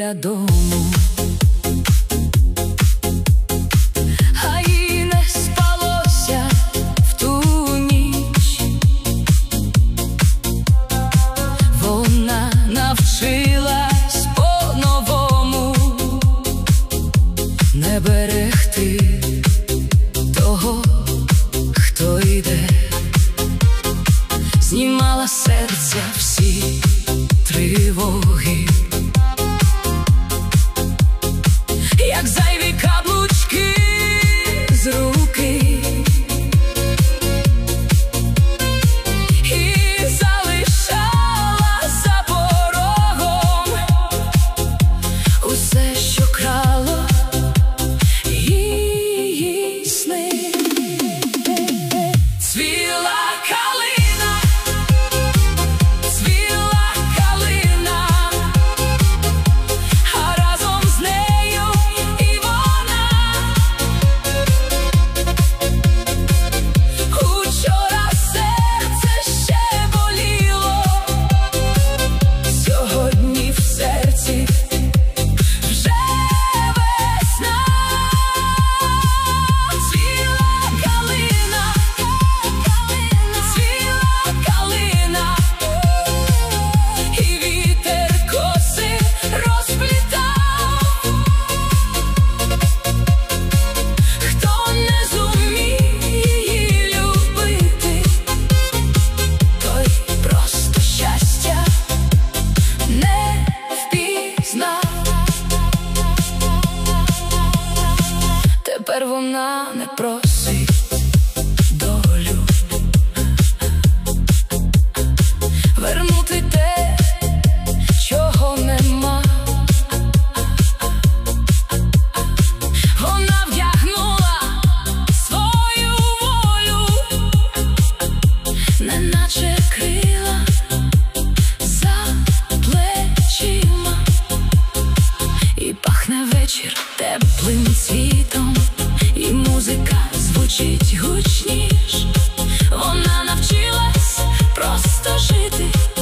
біля дому. А їй не спалося в ту ніч. Вона навчилась по-новому не берегти того, хто йде. Знімала з серця всі тривоги, як зайві каблучки з руки, і залишала за порогом усе, що крало її сни. Цвіла калина, цвіла калина, а разом з нею і вона. Учора серце ще боліло, сьогодні в серці вже весна. Цвіла калина, цвіла калина, і вітер коси розплітав. Хто не зумів її любити, той просто щастя не впізнав. Тепер вона не просить долю вернути те, чого нема. Вона вдягнула свою волю, неначе крила за плечима, і пахне вечір теплим цвітом, і музика звучить гучніш. Вона навчилась просто жити.